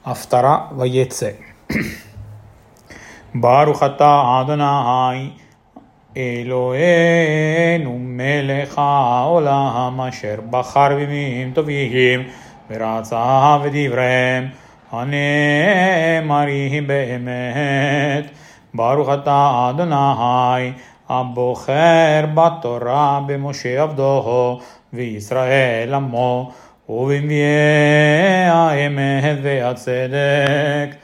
Haftara Vayetze. Baruch atah Adonai Eloheinu melech haolam asher bachar b'yamim tovim v'ratza v'divrei הנאמרים באמת. ברוך אתה אדוני הבוחר בתורה במשה עבדו וישראל עמו ובנביאי האמת והצדק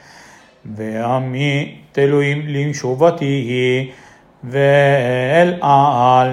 ועמית אלוהים למשובתי ואל על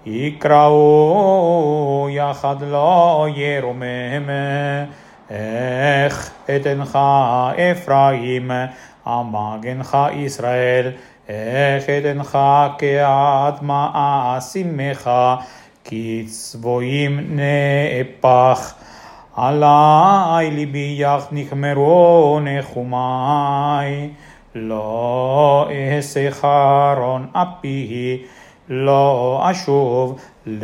יקראו יחד לא ירומם. איך אתנך אפרים המגנך ישראל, איך אתנך כעד מעשימך כי צבועים נהפך. עלי ליבי יח נחמרו נחומי, לא אעשה חרון אפי, לא אשוב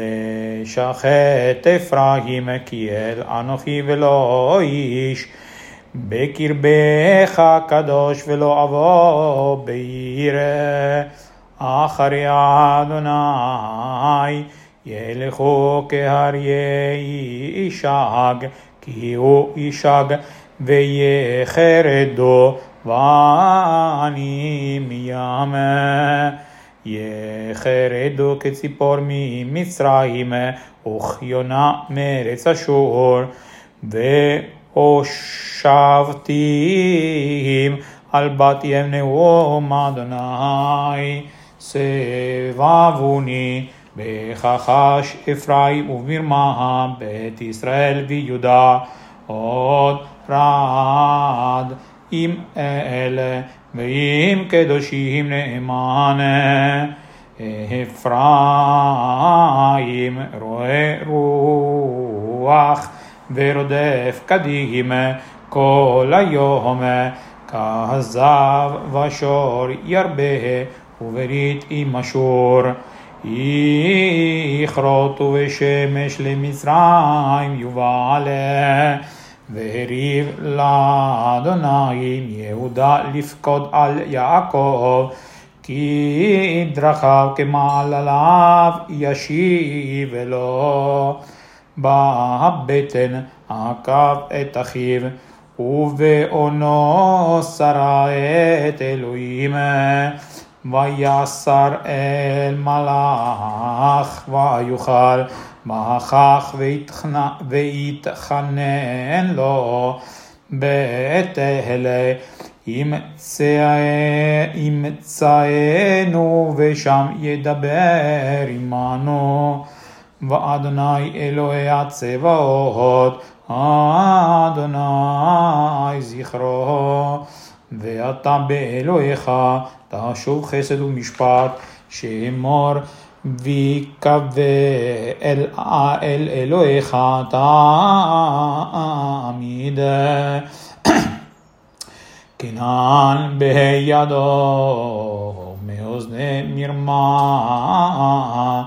לשחט אפרים כי אל אנוכי ולא איש. בקרבך קדוש ולא אבוא בירא. אחרי אדוני ילכו כאריה ישג, כי הוא ישג ויחרדו ואני מים. יחרדו כציפור ממצרים וכיונה מארץ אשור. והושבתים על בתיהם נאום אדוני סבבוני. בכחש אפרים ובמרמה בית ישראל ויהודה עוד רד עם אלה ועם קדושים נאמן. אפרים רואה רוח ורודף קדים כל היום, כזב ושור ירבה וברית עם אשור. יכרותו ושמש למצרים יובל, והריב לאדוני יהודה לפקוד על יעקב, כי דרכיו כמעלליו ישיב לו. בבטן עקב את אחיו ובעונו שרה את אלוהים. ויסר אל מלאך ויוכל מחך ויתחנן לו בתהלה. ימצאנו ושם ידבר עמנו. ואדוני אלוהי הצבאות אדוני זכרו. ואתה באלוהיך תשוב חסד ומשפט, שאמור ויקווה אל אלוהיך תעמיד. כנען בידו מאוזני מרמה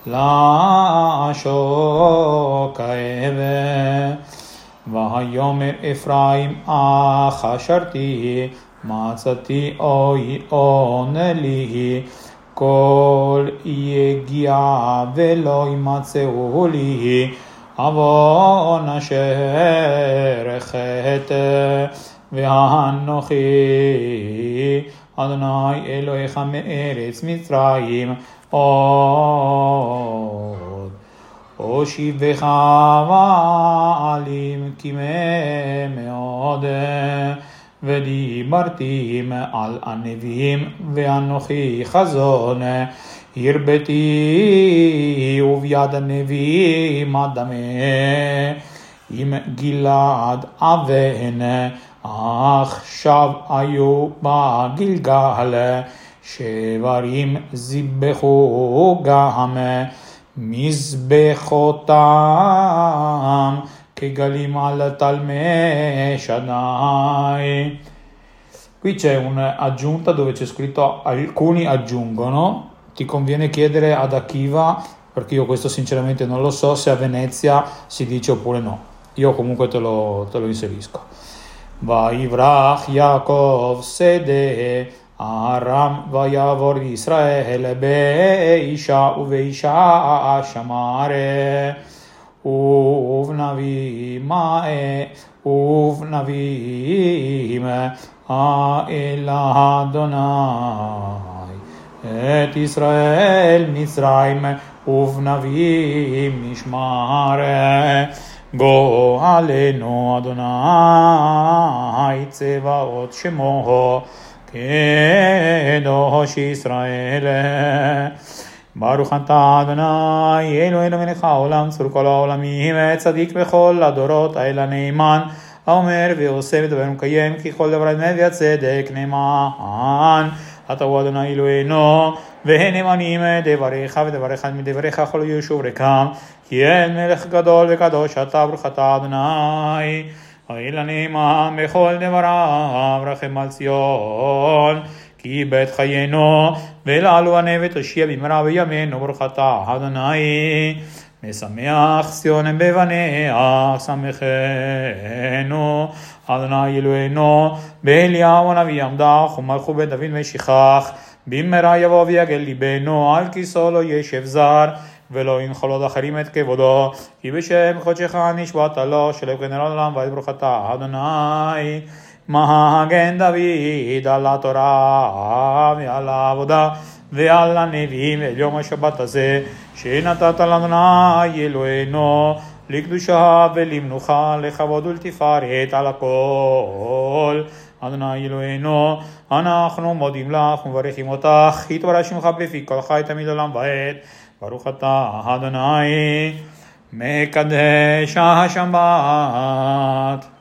לשוק האבה. ויאמר אפרים חשרתי מצאתי אוי עונה לי, כל יגיע ולא ימצאו לי עוון אשר חטא. ואנוכי אדוני אלוהיך מארץ מצרים עוד אושיבך ועלים כימי מאוד. ודיברתי על הנביאים ואנוכי חזון הרביתי וביד הנביאים אדמה. עם גלעד אבן עכשיו היו בגלגל, שברים זבחו גם מזבחותם כגלים al Talme Shaddai. Qui c'è un'aggiunta dove c'è scritto alcuni aggiungono. Ti conviene chiedere ad Akiva, perché io questo sinceramente non lo so, se a Venezia si dice oppure no. Io comunque te lo inserisco. ויברח יעקב שדה ארם ויעבור ישראל באישה ובאישה שמרה ובנביאים אל אדוני את ישראל מצרים ובנביאים נשמר גואלנו אדוני צבאות שמו קדוש ישראל ברוך אתה אדוני אלוהינו מלך העולם צור כל העולמים צדיק בכל הדורות האל הנאמן האומר ועושה ודבר ומקיים כי כל דבר אמת והצדק נאמן אתה הוא אדוני אלוהינו והנאמנים דבריך ודבריך מדבריך כל ישוב ריקם כי אין מלך גדול וקדוש אתה ברוך אתה אדוני האל הנאמן בכל דבריו רחם על ציון כי בית חיינו ולעלו ענה ותושיע במהרה בימינו ברוך אתה אדוני משמח ציון בבניה שמחנו אדוני אלוהינו באליהו הנביא עמדך ומלכו בית דוד משיחך במהרה יבוא ויגל ליבנו על כיסאו לא ישב זר ולא ינחל עוד אחרים את כבודו כי בשם קודשך נשבעת לו שלא כנראה לעולם ואת ברוך אתה אדוני מגן דוד על התורה ועל העבודה ועל הנביאים ועל יום השבת הזה שנתת לאדוני אלוהינו לקדושה ולמנוחה לכבוד ולתפארת על הכל אדוני אלוהינו אנחנו מודים לך ומברכים אותך יתברך שמך בפי כל חי תמיד עולם ועד ברוך אתה אדוני מקדש השבת